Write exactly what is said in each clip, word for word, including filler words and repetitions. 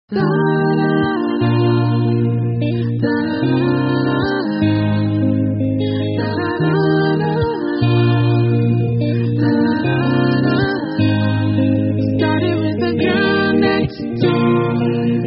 La, la, la, la, la, la, la. Started with the girl next door,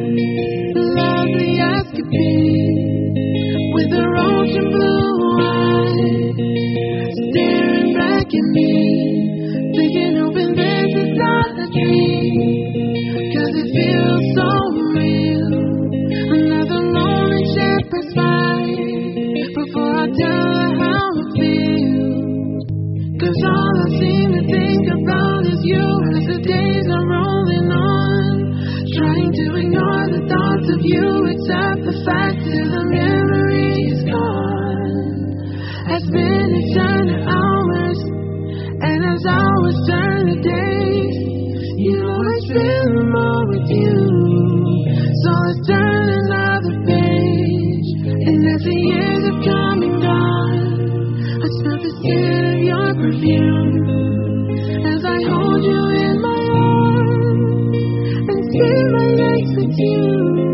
lovely as could be, with her ocean blue eyes, staring back at me, thinking, hoping this is not a dream, 'cause it feels so real. Another moment shepherds by, before I tell her how I feel, 'cause all I seem to think about is you, as the days are rolling on, trying to ignore the thoughts of you, accept the fact that the memory is gone. Has been eternal hours, and as hours turn to days, you know I spend more with you. So let's turn another page, and as the years have come and gone, I smell the scent of your perfume as I hold you in my arms and spend my nights with you.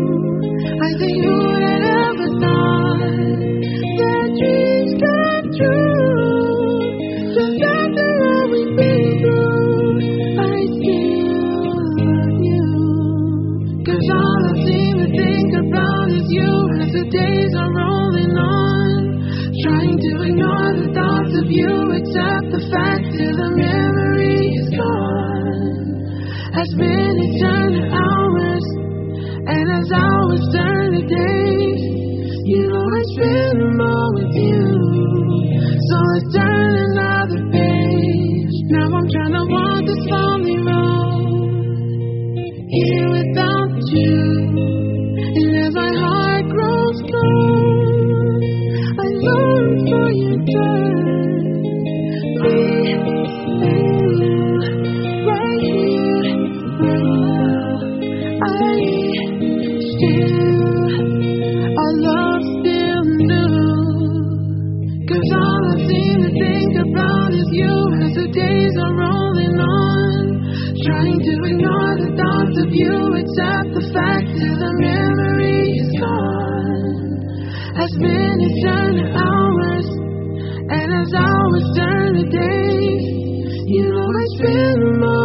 I think, who would have ever thought that dreams come true? Just after all we've been through, I still love you. 'Cause all I seem to think about is you, as the days are rolling on, trying to ignore the thoughts of you, accept the fact that the memory is gone. Has been eternal hours, and as hours turn to days, you know I spend more with you. So let's turn another page. Now I'm trying to walk this lonely road, here without you. And as my heart grows cold, I long for your touch. Me and you, right here, right now. I still, our love still new. 'Cause all I seem to think about is you, as the days are rolling on, trying to ignore the thoughts of you, accept the fact that the memory is gone. Has been eternal hours, and as hours turn to days, you know I spend more